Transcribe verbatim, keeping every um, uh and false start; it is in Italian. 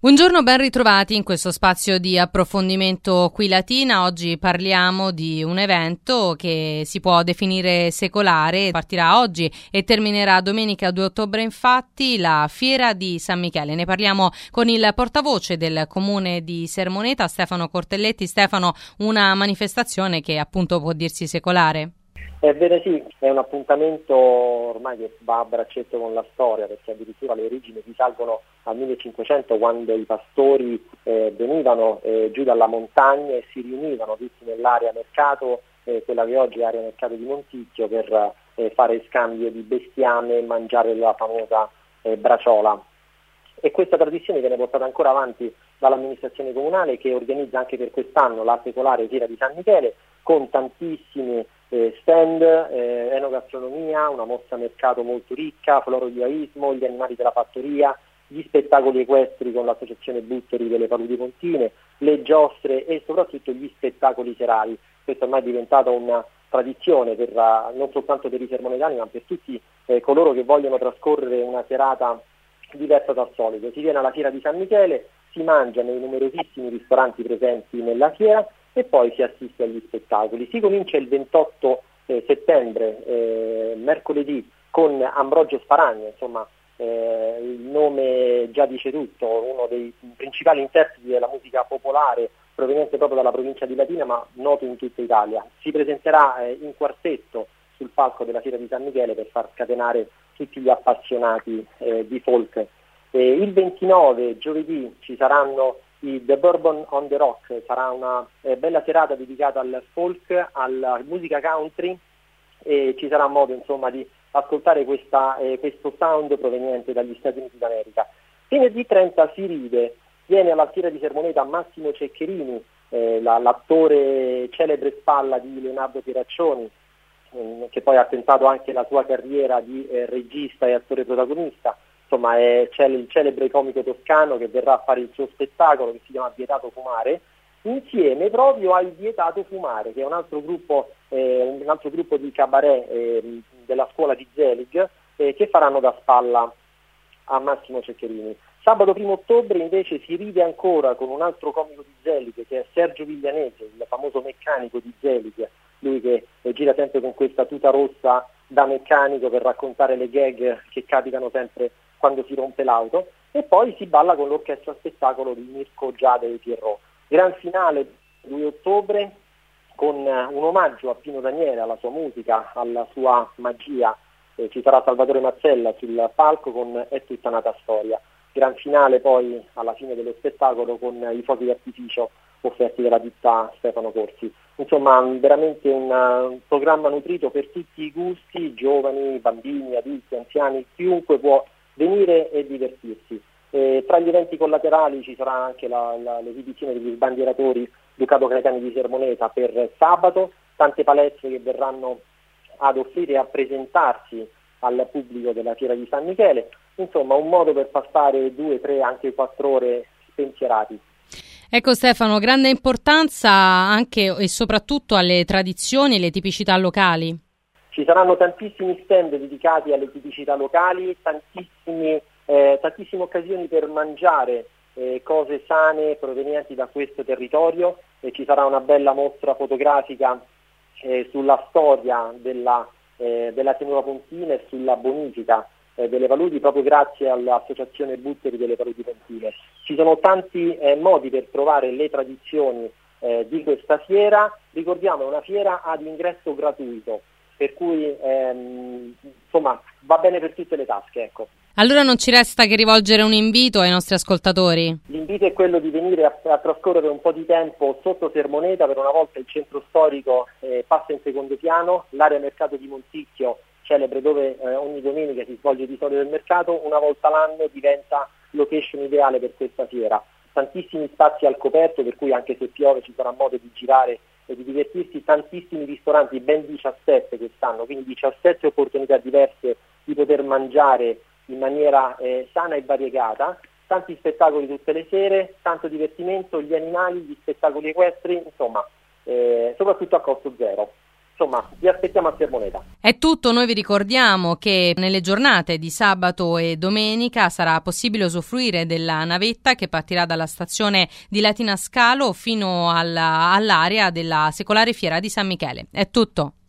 Buongiorno, ben ritrovati in questo spazio di approfondimento qui Latina. Oggi parliamo di un evento che si può definire secolare. Partirà oggi e terminerà domenica due ottobre, infatti, la Fiera di San Michele. Ne parliamo con il portavoce del comune di Sermoneta, Stefano Cortelletti. Stefano, una manifestazione che appunto può dirsi secolare? Ebbene sì, è un appuntamento ormai che va a braccetto con la storia, perché addirittura le origini risalgono al millecinquecento, quando i pastori eh, venivano eh, giù dalla montagna e si riunivano tutti nell'area mercato, eh, quella che oggi è area mercato di Monticchio, per eh, fare scambio di bestiame e mangiare la famosa eh, braciola. E questa tradizione viene portata ancora avanti dall'amministrazione comunale, che organizza anche per quest'anno la secolare Fiera di San Michele, con tantissimi eh, stand, eh, enogastronomia, una mostra mercato molto ricca, florovivaismo, gli animali della fattoria, gli spettacoli equestri con l'associazione Butteri delle Paludi Pontine, le giostre e soprattutto gli spettacoli serali. Questo ormai è diventato una tradizione per, uh, non soltanto per i sermonetani, ma per tutti eh, coloro che vogliono trascorrere una serata diversa dal solito. Si viene alla Fiera di San Michele, si mangia nei numerosissimi ristoranti presenti nella fiera e poi si assiste agli spettacoli. Si comincia il ventotto eh, settembre, eh, mercoledì, con Ambrogio Sparagna, insomma eh, il nome già dice tutto, uno dei principali interpreti della musica popolare proveniente proprio dalla provincia di Latina, ma noto in tutta Italia. Si presenterà eh, in quartetto sul palco della Fiera di San Michele per far scatenare tutti gli appassionati eh, di folk. Eh, il ventinove, giovedì, ci saranno i The Bourbon on the Rock, sarà una eh, bella serata dedicata al folk, alla musica country, e ci sarà modo insomma di ascoltare questa, eh, questo sound proveniente dagli Stati Uniti d'America. Venerdì trenta si ride, viene alla Fiera di Sermoneta Massimo Ceccherini, eh, la, l'attore celebre spalla di Leonardo Pieraccioni, che poi ha tentato anche la sua carriera di eh, regista e attore protagonista. Insomma, è c'è il celebre comico toscano che verrà a fare il suo spettacolo, che si chiama Vietato Fumare, insieme proprio al Vietato Fumare, che è un altro gruppo, eh, un altro gruppo di cabaret eh, della scuola di Zelig, eh, che faranno da spalla a Massimo Ceccherini. Sabato primo ottobre invece si ride ancora con un altro comico di Zelig, che è Sergio Viglianese, il famoso meccanico di Zelig, lui che eh, gira sempre con questa tuta rossa da meccanico per raccontare le gag che capitano sempre quando si rompe l'auto, e poi si balla con l'orchestra spettacolo di Mirko Giade e Pierrot. Gran finale due ottobre con un omaggio a Pino Daniele, alla sua musica, alla sua magia. Eh, ci sarà Salvatore Mazzella sul palco con È tutta nata storia. Gran finale poi alla fine dello spettacolo con i fuochi d'artificio offerti dalla ditta Stefano Corsi. Insomma, veramente un, un programma nutrito per tutti i gusti, giovani, bambini, adulti, anziani, chiunque può venire e divertirsi. Eh, tra gli eventi collaterali ci sarà anche la, la, l'esibizione degli sbandieratori Ducato Caetani di Sermoneta per sabato, tante palestre che verranno ad offrire e a presentarsi al pubblico della Fiera di San Michele. Insomma, un modo per passare due, tre, anche quattro ore spensierati. Ecco Stefano, grande importanza anche e soprattutto alle tradizioni e alle tipicità locali. Ci saranno tantissimi stand dedicati alle tipicità locali, tantissimi, eh, tantissime occasioni per mangiare eh, cose sane provenienti da questo territorio, e ci sarà una bella mostra fotografica eh, sulla storia della, eh, della pianura pontina e sulla bonifica eh, delle paludi, proprio grazie all'associazione Butteri delle Paludi Pontine. Ci sono tanti eh, modi per trovare le tradizioni eh, di questa fiera. Ricordiamo, è una fiera ad ingresso gratuito, per cui ehm, insomma va bene per tutte le tasche, ecco. Allora non ci resta che rivolgere un invito ai nostri ascoltatori. L'invito è quello di venire a, a trascorrere un po' di tempo sotto Sermoneta. Per una volta il centro storico eh, passa in secondo piano, l'area mercato di Monticchio, celebre, dove eh, ogni domenica si svolge di solito il mercato, una volta l'anno diventa location ideale per questa fiera. Tantissimi spazi al coperto, per cui anche se piove ci sarà modo di girare e di divertirsi, tantissimi ristoranti, ben diciassette quest'anno, quindi diciassette opportunità diverse di poter mangiare in maniera eh, sana e variegata, tanti spettacoli tutte le sere, tanto divertimento, gli animali, gli spettacoli equestri, insomma, eh, soprattutto a costo zero. insomma vi aspettiamo a Sermoneta. È tutto, noi vi ricordiamo che nelle giornate di sabato e domenica sarà possibile usufruire della navetta che partirà dalla stazione di Latina Scalo fino alla, all'area della secolare fiera di San Michele. È tutto.